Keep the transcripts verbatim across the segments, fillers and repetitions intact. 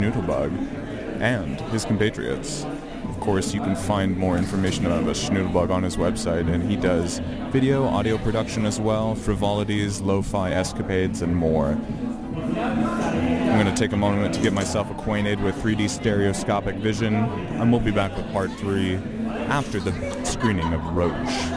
Schnoodlebug and his compatriots. Of course, you can find more information about the Schnoodlebug on his website, and he does video, audio production as well, frivolities, lo-fi escapades, and more. I'm going to take a moment to get myself acquainted with three D stereoscopic vision, and we'll be back with part three after the screening of Roach.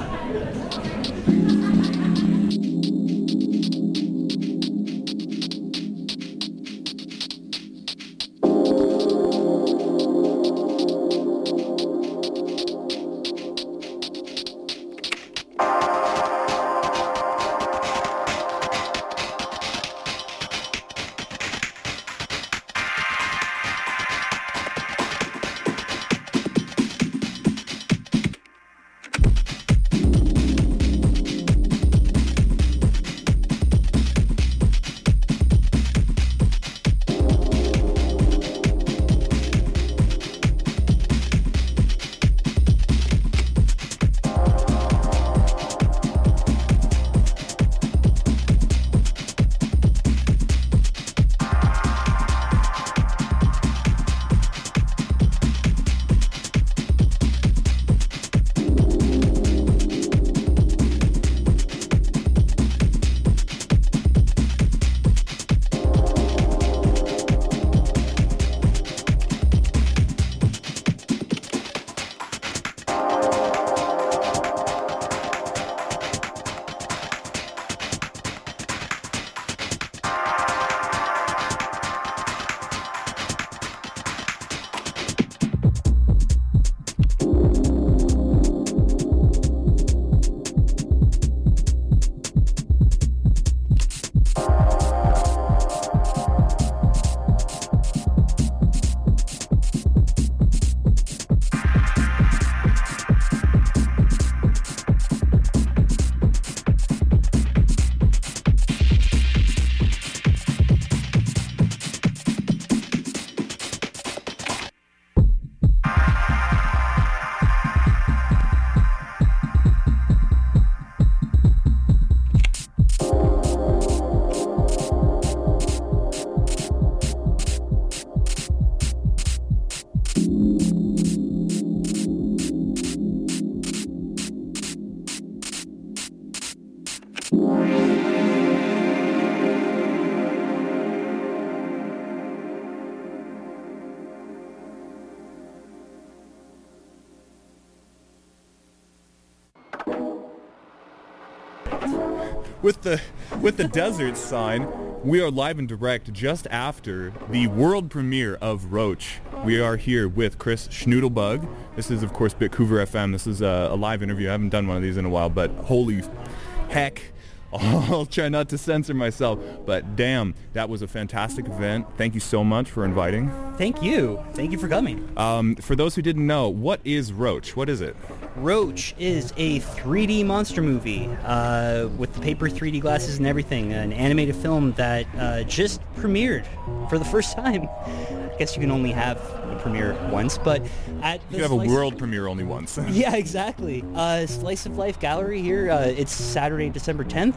With the with the desert sign, we are live and direct just after the world premiere of Roach. We are here with Chris Schnoodlebug. This is, of course, Bitcouver F M. This is a, a live interview. I haven't done one of these in a while, but holy heck, I'll try not to censor myself. But damn, that was a fantastic event. Thank you so much for inviting. Thank you. Thank you for coming. Um, for those who didn't know, what is Roach? What is it? Roach is a three D monster movie uh, with the paper three D glasses and everything, an animated film that uh, just premiered for the first time. I guess you can only have a premiere once, but at the you have a Slice world of... premiere only once. Yeah, exactly. Uh, Slice of Life Gallery here. Uh, it's Saturday, December tenth,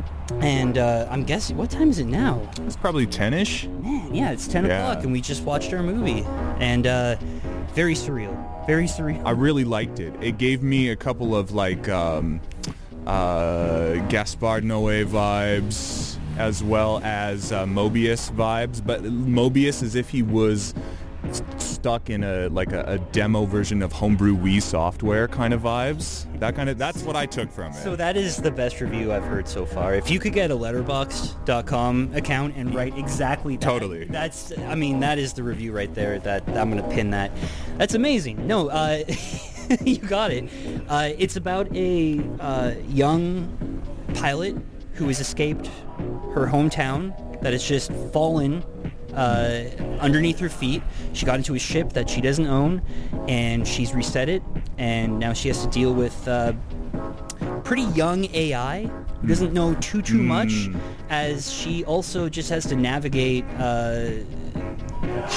and uh, I'm guessing, what time is it now? It's probably ten-ish. Man, yeah, it's ten Yeah. o'clock, and we just watched our movie, and uh, very surreal. Very surreal. I really liked it. It gave me a couple of like um, uh, Gaspar Noé vibes, as well as uh, Mobius vibes. But Mobius as if he was st- stuck in a like a, a demo version of homebrew Wii software kind of vibes. That kind of that's what I took from it. So that is the best review I've heard so far. If you could get a letterboxd dot com account and write exactly that, Totally. That's, I mean, that is the review right there. That I'm going to pin that. That's amazing. No, uh, you got it. Uh, it's about a uh, young pilot who has escaped her hometown that has just fallen uh, underneath her feet. She got into a ship that she doesn't own, and she's reset it, and now she has to deal with uh, pretty young A I who doesn't know too, too much, Mm. as she also just has to navigate uh,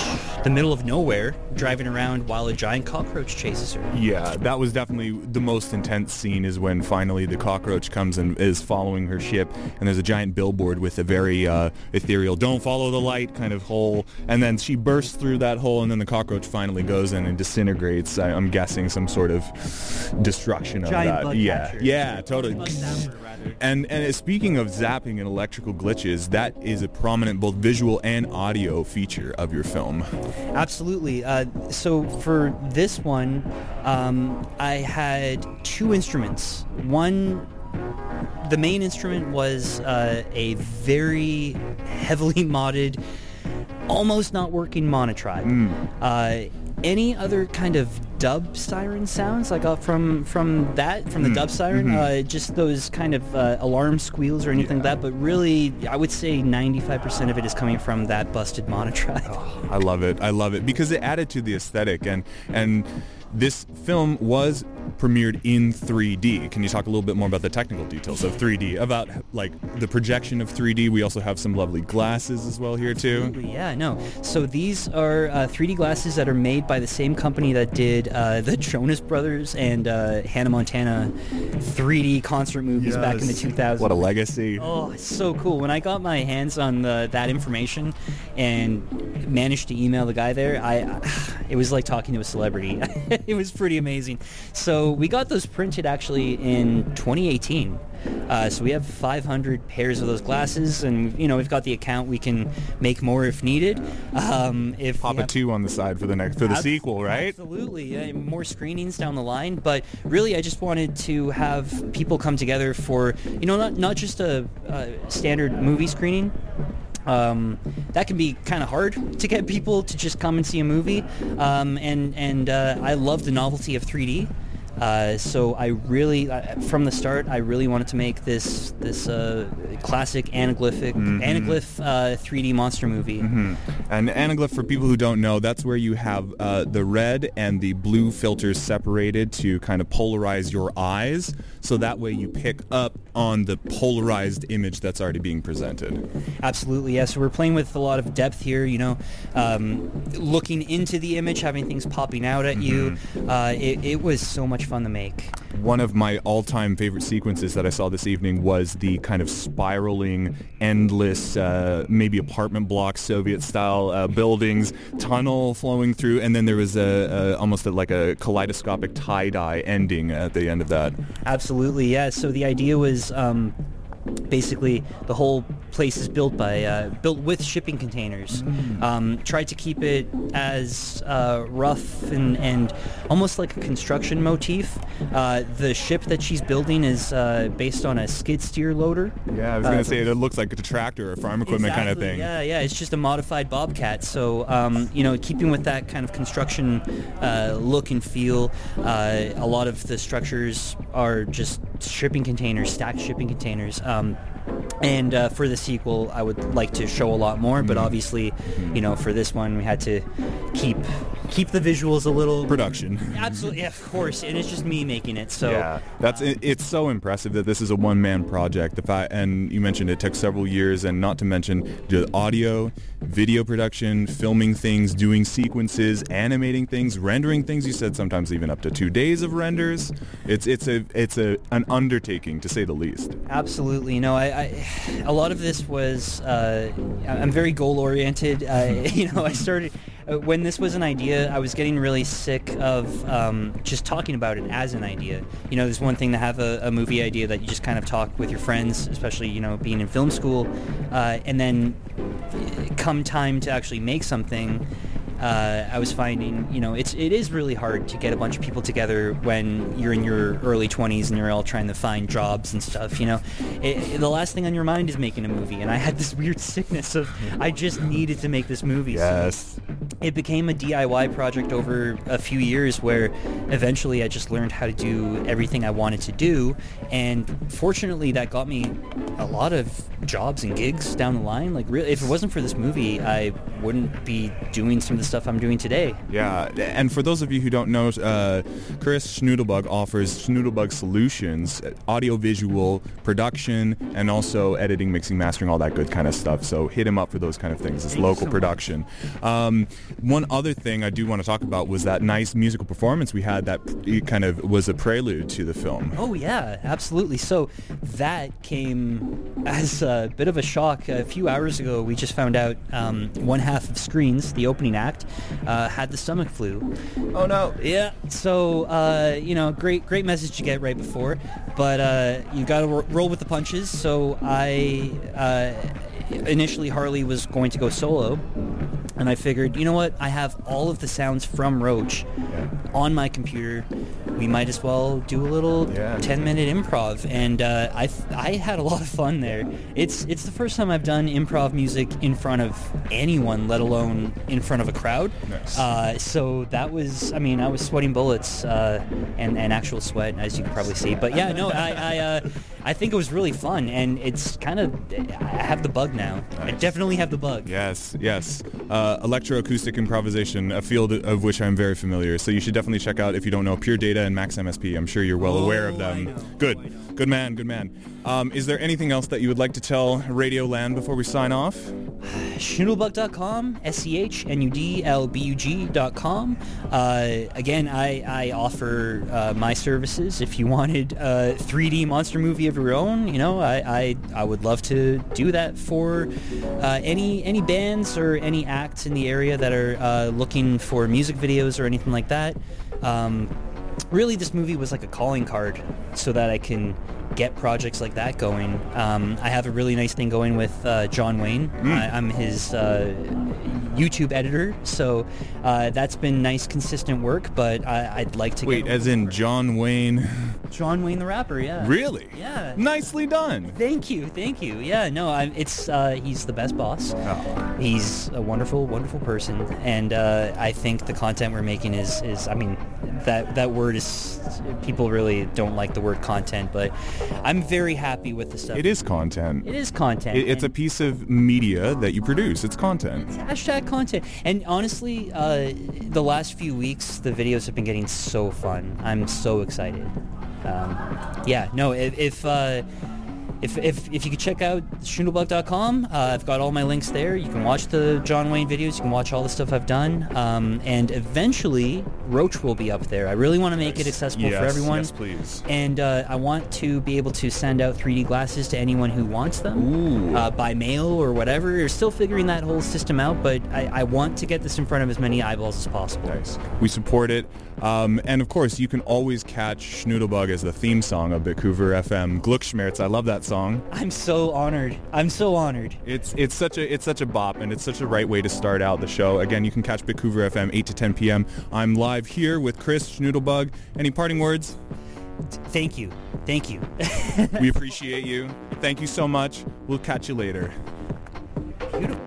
the middle of nowhere, driving around while a giant cockroach chases her. Yeah, that was definitely the most intense scene, is when finally the cockroach comes and is following her ship, and there's a giant billboard with a very uh, ethereal "don't follow the light" kind of hole, and then she bursts through that hole, and then the cockroach finally goes in and disintegrates. I, I'm guessing some sort of destruction of Giant that. bug yeah, catcher. yeah, totally. Bug zapper, rather. And and speaking of zapping and electrical glitches, that is a prominent both visual and audio feature of your film. Absolutely. Uh, so for this one, um, I had two instruments. One, the main instrument was uh, a very heavily modded, almost not working monotribe. Mm. Uh, any other kind of dub siren sounds I got from from that from the Mm. dub siren, Mm-hmm. uh, just those kind of uh, alarm squeals or anything Yeah. like that, but really I would say ninety-five percent of it is coming from that busted monotribe. I love it. I love it because it added to the aesthetic, and and this film was premiered in three D. Can you talk a little bit more about the technical details of three D, about like the projection of three D? We also have some lovely glasses as well here too. Absolutely, yeah, no. So these are uh, three D glasses that are made by the same company that did uh, the Jonas Brothers and uh, Hannah Montana three D concert movies back in the two thousands. What a legacy. Oh, it's so cool. When I got my hands on the, that information and managed to email the guy there, I it was like talking to a celebrity. It was pretty amazing. So we got those printed actually in twenty eighteen. Uh, so we have five hundred pairs of those glasses, and you know we've got the account. We can make more if needed. Um, if Pop we a have- two on the side for the next for the Abs- sequel, right? Absolutely, yeah, more screenings down the line. But really, I just wanted to have people come together for, you know, not not just a, a standard movie screening. Um, that can be kind of hard to get people to just come and see a movie. Um, and and uh, I love the novelty of three D. Uh, so I really, uh, from the start, I really wanted to make this this uh, classic anaglyphic Mm-hmm. anaglyph uh, three D monster movie. Hmm. And anaglyph, for people who don't know, that's where you have uh, the red and the blue filters separated to kind of polarize your eyes, so that way you pick up on the polarized image that's already being presented. Absolutely, yes. So we're playing with a lot of depth here, you know, um, looking into the image, having things popping out at you. Uh, it, it was so much fun to make. One of my all-time favorite sequences that I saw this evening was the kind of spiraling, endless, uh, maybe apartment block, Soviet-style uh, buildings, tunnel flowing through, and then there was a, a almost a, like a kaleidoscopic tie-dye ending at the end of that. Absolutely, yeah. So the idea was um, basically the whole place is built by uh, built with shipping containers. Um, tried to keep it as uh, rough and, and almost like a construction motif. Uh, the ship that she's building is uh, based on a skid steer loader. Yeah, I was Uh, going to say it looks like a tractor or farm equipment kind of Exactly, thing. Yeah, yeah. It's just a modified Bobcat. So, um, you know, keeping with that kind of construction uh, look and feel, uh, a lot of the structures are just shipping containers, stacked shipping containers. Um, and uh, for the sequel, I would like to show a lot more, but obviously, you know, for this one, we had to keep keep the visuals a little Production. Absolutely, yeah, of course, and it's just me making it. So Yeah, that's it, it's so impressive that this is a one-man project. The fact, and you mentioned it took several years, and not to mention the audio, video production, filming things, doing sequences, animating things, rendering things. You said sometimes even up to two days of renders. It's it's a it's a an undertaking to say the least. Absolutely. You know, I, I a lot of this was uh, I'm very goal oriented. Uh, you know, I started uh, when this was an idea. I was getting really sick of um, just talking about it as an idea. You know, there's one thing to have a, a movie idea that you just kind of talk with your friends, especially you know being in film school, uh, and then come time to actually make something. Uh, I was finding, you know, it's it is really hard to get a bunch of people together when you're in your early twenties and you're all trying to find jobs and stuff. You know, it, it- the last thing on your mind is making a movie, and I had this weird sickness of I just needed to make this movie. Yes. So it became a D I Y project over a few years, where eventually I just learned how to do everything I wanted to do, and fortunately that got me a lot of jobs and gigs down the line. Like, really, if it wasn't for this movie, I wouldn't be doing some of the stuff I'm doing today. Yeah, and for those of you who don't know, uh, Chris Schnoodlebug offers Schnoodlebug Solutions, audio-visual production, and also editing, mixing, mastering, all that good kind of stuff. So hit him up for those kind of things. It's Thank local so production. Um, one other thing I do want to talk about was that nice musical performance we had that it kind of was a prelude to the film. Oh yeah, absolutely. So that came as a bit of a shock. A few hours ago, we just found out um, one half of Screens, the opening act, uh, had the stomach flu. Oh no. Yeah. So uh, you know, great, great message to get right before, but uh, you got to ro- roll with the punches. So I uh, initially Harley was going to go solo, and I figured, you know what? I have all of the sounds from Roach Yeah. on my computer. We might as well do a little Yeah. ten-minute improv, and uh, I I had a lot of fun there. It's it's the first time I've done improv music in front of anyone, let alone in front of a crowd. Nice. Uh, so that was, I mean, I was sweating bullets uh, and and actual sweat, as you can probably see. But yeah, no, I I, uh, I think it was really fun, and it's kind of, I have the bug now. I Nice. definitely have the bug. Yes, yes. Uh, electroacoustic improvisation, a field of which I'm very familiar. So you should definitely check out, if you don't know, Pure Data and Max M S P. I'm sure you're well Oh, aware of I them. know. Good. Oh, I know. Good man, good man. Um, is there anything else that you would like to tell Radio Land before we sign off? Schnoodlebug dot com, S C H N U D L B U G dot com. Uh, again, I, I offer uh, my services. If you wanted a three D monster movie of your own, you know, I, I, I would love to do that for uh, any any bands or any acts in the area that are uh, looking for music videos or anything like that. Um, really, this movie was like a calling card so that I can get projects like that going. Um, I have a really nice thing going with uh, John Wayne. I, I'm his uh, YouTube editor, so uh, that's been nice, consistent work. But I, I'd like to Wait, get as in John Wayne? John Wayne the rapper. Yeah. Really? Yeah. Nicely done. Thank you, thank you. Yeah, no, I, it's uh, he's the best boss. Oh. He's a wonderful, wonderful person, and uh, I think the content we're making is, is I mean, that that word is, people really don't like the word content, but I'm very happy with the stuff. It is content. It is content. It, it's a and piece of media that you produce. It's content. hashtag content. And honestly, uh, the last few weeks, the videos have been getting so fun. I'm so excited. Um, yeah, no, if if, uh, if if if you could check out schnoodlebug dot com, uh, I've got all my links there. You can watch the John Wayne videos. You can watch all the stuff I've done. Um, and eventually, Roach will be up there. I really want to make it accessible yes, for everyone. Yes, please. And uh, I want to be able to send out three D glasses to anyone who wants them. Ooh. Uh, by mail or whatever. We're still figuring that whole system out, but I, I want to get this in front of as many eyeballs as possible. Nice. We support it. Um, and of course, you can always catch Schnoodlebug as the theme song of Vancouver F M. Gluckschmerz, I love that song. I'm so honored. I'm so honored. It's it's such a it's such a bop, and it's such a right way to start out the show. Again, you can catch Vancouver F M eight to ten p.m. I'm live here with Chris Schnoodlebug. Any parting words? Thank you. Thank you. We appreciate you. Thank you so much. We'll catch you later. Beautiful.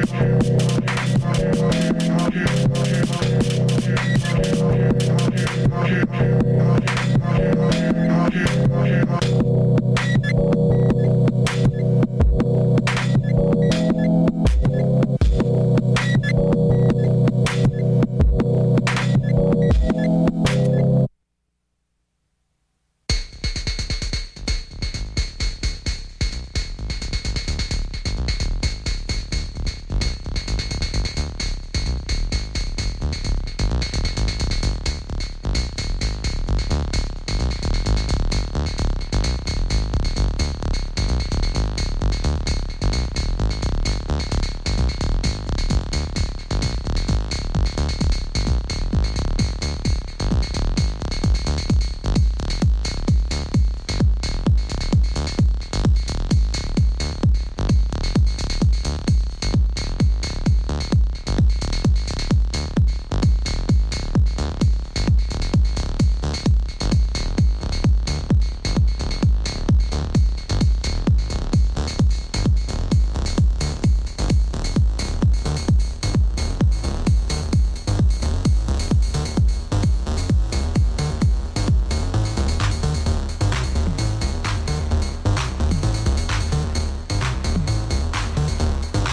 Thank you.